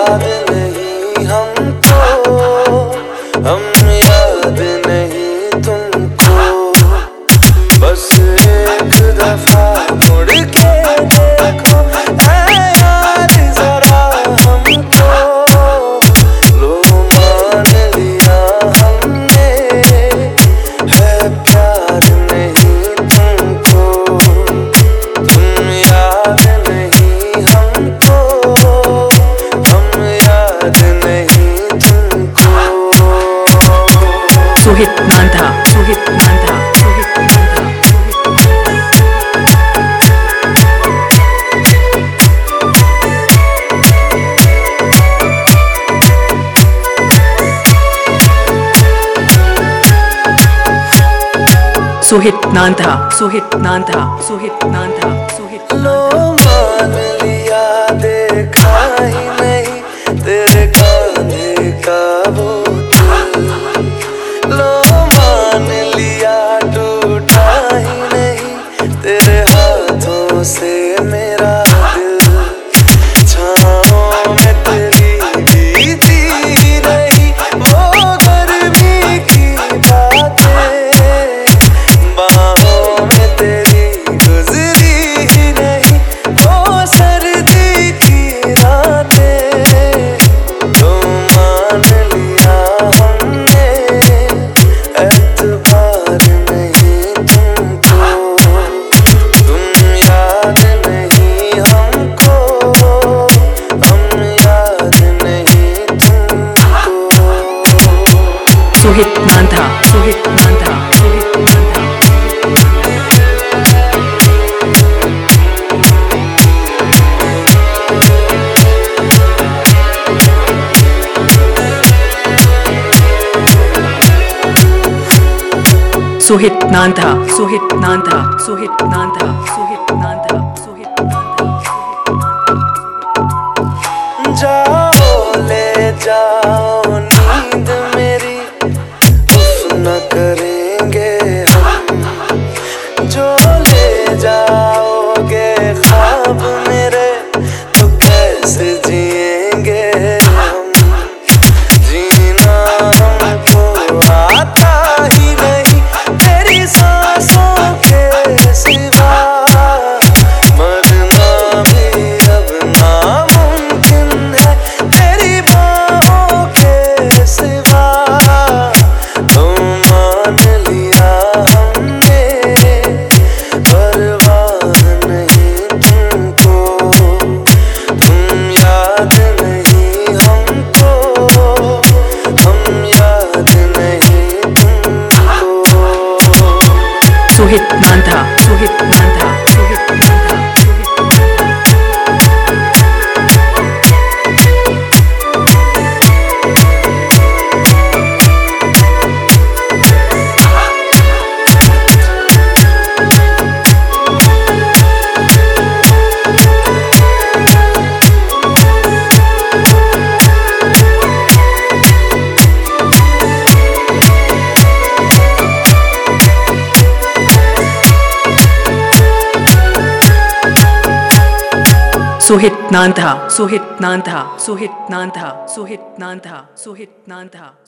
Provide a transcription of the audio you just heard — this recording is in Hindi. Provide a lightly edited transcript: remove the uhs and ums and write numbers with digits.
याद नहीं हमको, हम याद नहीं तुमको। बस एक दफा मुड़ के देखो ऐ यार जरा हमको। लो मान लिया हमने है प्यार नहीं तुमको। तुम याद नहीं हमको, हम याद नहीं तुमको। सुहित नांधा, सुहित नांधा, सुहित नांधा। सुहित नांधा, सुहित नांधा, सुहित नांधा, सुहित। लो मान लिया देखा ही नहीं तेरे कांधे का वो दिल। लो मान लिया टूटा ही नहीं तेरे हाथों से मेरा दिल। छाँव में तेरी बीती रही वो गर्मी की बातें। बाहों में तेरी गुजरी ही नहीं वो सर्दी की रातें। तो मान लिया हमने एतबार नहीं तुमको। तुम याद नहीं हमको, हम याद नहीं तुमको। सुहित नांधा, सुहित नांधा, सुहित नांधा। सुहित नांधा, सुहित नांधा, सुहित नांधा, सुहित नांधा, सुहित नांधा। जाओ ले जाओ नींद मेरी, उफ न करेंगे हम। जो ले जाओगे ख्वाब मेरे तो कैसे जिएंगे हम। जीना हमको आता ही नहीं तेरी सांसों के सिवा। मरना भी अब नामुमकिन है तेरी बाहों के सिवा। तो मान लिया हमने परवाह नहीं तुमको। तुम याद नहीं हमको, हम याद नहीं तुमको। सुहित नांधा, सुहित नांधा, सुहित नांधा, सुहित नांधा। सुहित नांधा, सुहित नांधा, सुहित नांधा, सुहित नांधा, सुहित नांधा।